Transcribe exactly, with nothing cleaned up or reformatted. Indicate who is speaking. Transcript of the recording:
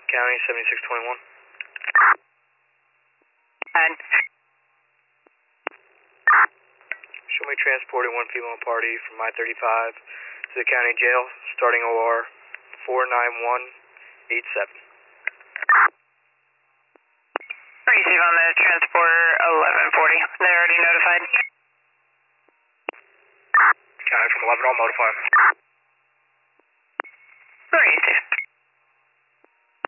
Speaker 1: County seventy-six twenty-one.
Speaker 2: And
Speaker 1: Show me transporting one female party from I thirty-five to the county jail, starting O R four nine one eight seven.
Speaker 2: receive on the transporter eleven forty. They're already notified.
Speaker 1: County from eleven, all notified.